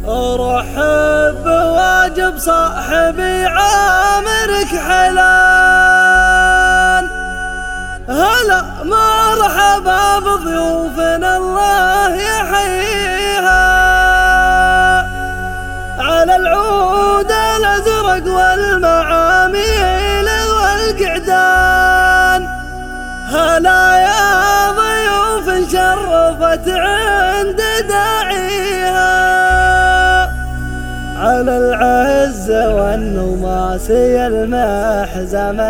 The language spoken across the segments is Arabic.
ارحب بواجب صاحبي عامر كحلان، هلا مرحبا بضيوفنا الله يحييها، على العود الازرق والمعاميل والقعدان. هلا يا ضيوف شرفت عند داعيها، على العز والنماسي المحزم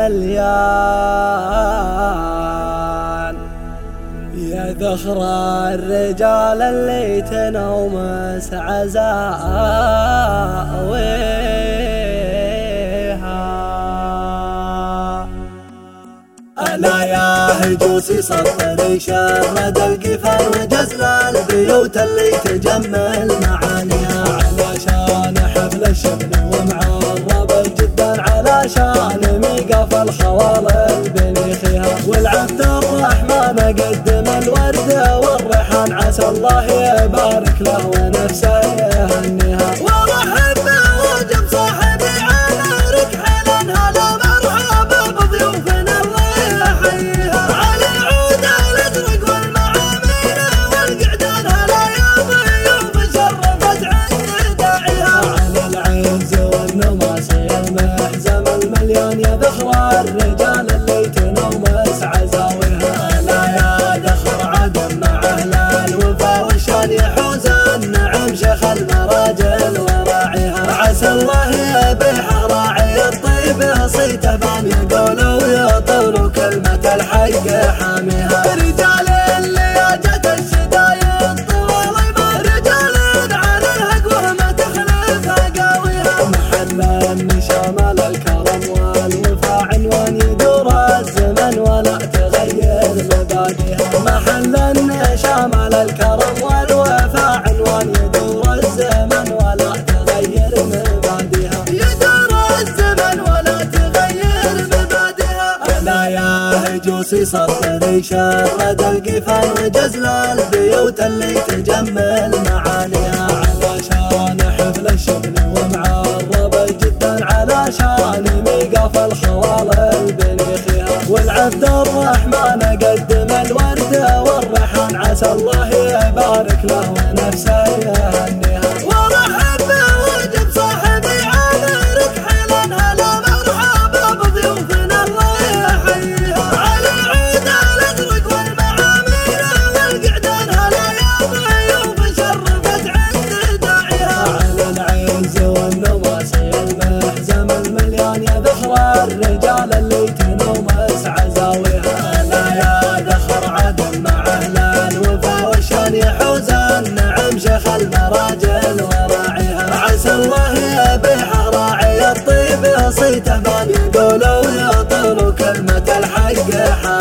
المليان، يا ذخر الرجال اللي تنومس عزاويها. أنا يا هجوسي صفري شرد القفل وجزل البيوت اللي تجمل معانيها، علشان حفل الشمل ومعرب جدا، علشان ميقف الخوالل بنيخها، والعبد الرحمن قدم الورد والريحان، عسى الله يبارك له ونفسه يهنيها. ورحب بواجب صاحبي عامر كحلان، هلا مرحبا بضيوفنا الله يحييها، على العود الازرق والمعامير والقعدان. هلا يا ضيوف شرفت عند داعيها، على العز والنماسي المحزم المليان، يا ذخر الرجال اللي تنومس عزاويها. هلا يا ذخر عدم مع اهل الوفا والشان، يحوز النعم شيخ المراجل وراعيها، عسى الله يبيح راعي الطيب صيته بان، يقولوا ويطولوا كلمة الحق حاميها. رجال اللي جت الشدايد طوال ايمان، رجال على الحق وما تخلفها قاويها، محل شمال الكرم والوفا عنوان، يدور الزمن ولا تغير مبادئها، محل شمال الكرم والوفا عنوان، يدور الزمن ولا تغير مبادئها، يدور الزمن ولا تغير مبادئها. أنا يا هجوسي صفري شرد القفل وجزل البيوت اللي تجمل معانيها، علشان حفل الشمل ومعرب جدا، علشان ميقف الخوالل بنيخها، والعبد الرحمن قدم الورد والريحان، عسى الله يبارك له ونفسه يهنيها. ورحب بواجب صاحبي عامر كحلان، هلا مرحبا بضيوفنا الله يحييها، على العود الازرق والمعامير والقعدان. هلا يا ضيوف شرفت عند داعيها، على العز والنماسي المحزم المليان، يا ذخر الرجال اللي تنومس عزاويها. هلا يا ذخر عدم مع اهل الوفا والشان، يحوز النعم شيخ المراجل وراعيها، عسى الله يبيح راعي الطيب صيته بان، يقولوا ويطولوا كلمة الحق حاميها.